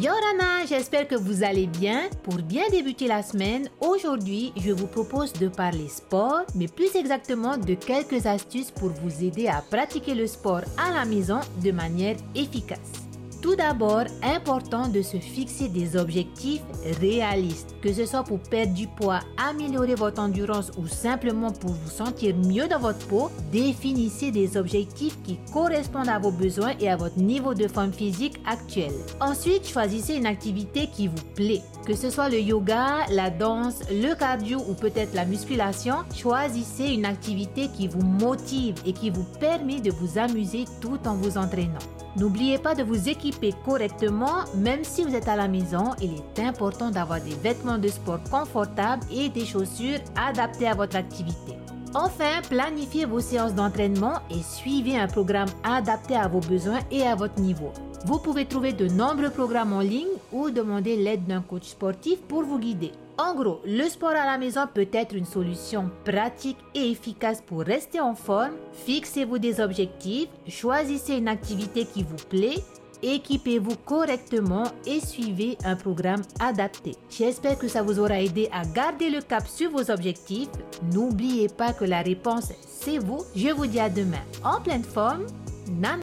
Yo Rana, j'espère que vous allez bien. Pour bien débuter la semaine, aujourd'hui, je vous propose de parler sport, mais plus exactement de quelques astuces pour vous aider à pratiquer le sport à la maison de manière efficace. Tout d'abord, important de se fixer des objectifs réalistes, que ce soit pour perdre du poids, améliorer votre endurance ou simplement pour vous sentir mieux dans votre peau. Définissez des objectifs qui correspondent à vos besoins et à votre niveau de forme physique actuel. Ensuite, choisissez une activité qui vous plaît. Que ce soit le yoga, la danse, le cardio ou peut-être la musculation, choisissez une activité qui vous motive et qui vous permet de vous amuser tout en vous entraînant. N'oubliez pas de vous équiper correctement, même si vous êtes à la maison, il est important d'avoir des vêtements de sport confortables et des chaussures adaptées à votre activité. Enfin, planifiez vos séances d'entraînement et suivez un programme adapté à vos besoins et à votre niveau. Vous pouvez trouver de nombreux programmes en ligne ou demander l'aide d'un coach sportif pour vous guider. En gros, le sport à la maison peut être une solution pratique et efficace pour rester en forme. Fixez-vous des objectifs, choisissez une activité qui vous plaît, équipez-vous correctement et suivez un programme adapté. J'espère que ça vous aura aidé à garder le cap sur vos objectifs. N'oubliez pas que la réponse, c'est vous. Je vous dis à demain en pleine forme. Nana.